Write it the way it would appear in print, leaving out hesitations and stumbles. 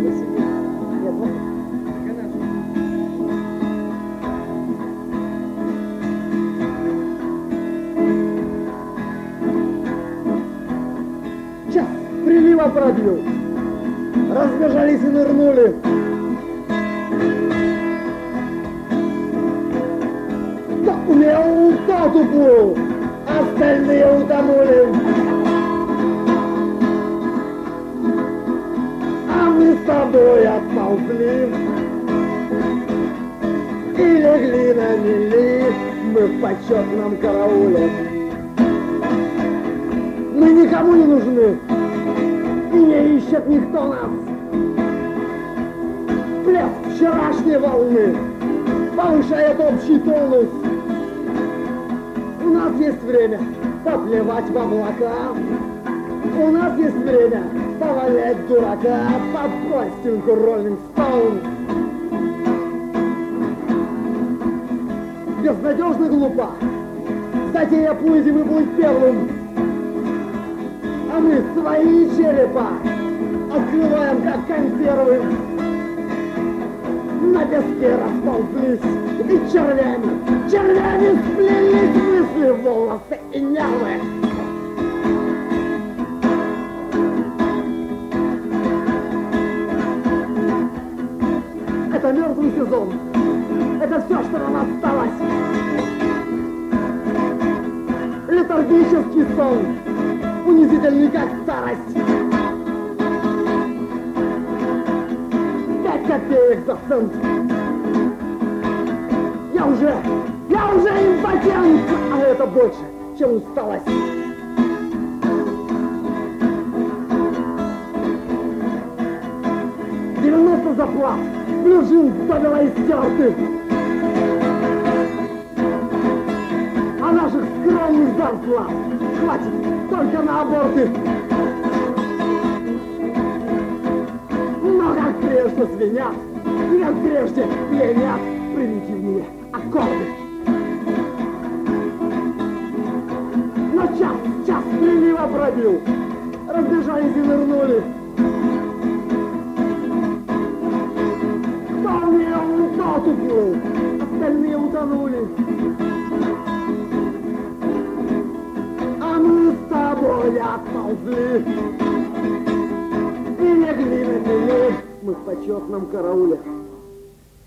Час прилива пробил. Разбежались и нырнули. Кто умел, тот уплыл, остальные утонули. А мы с тобой отползли и легли на мели, мы в почетном карауле. Мы никому не нужны, и не ищет никто нас. Плеск вчерашней волны повышает общий тонус. У нас есть время поплевать в облака. У нас есть время повалять дурака под пластинку Rolling Stone. Безнадежно глупа затея плыть и выплыть первым. А мы свои черепа открываем, как консервы. На песке расползлись и червями сплелись мысли, волосы и нервы. Это мертвый сезон, это все, что нам осталось. Летаргический сон, унизительный, как старость. 5 копеек за цент. Я уже импотент, а это больше, чем усталость. «90 заплат, блюжин довела истерты. А наших скромных зарплат хватит только на аборты. Но как прежде звенят, и как прежде пьянят примитивные аккорды. Но час прилива пробил, разбежались и нырнули. Кто умел, тот уплыл, остальные утонули. А мы с тобой отползли и легли на мели, мы в почетном карауле.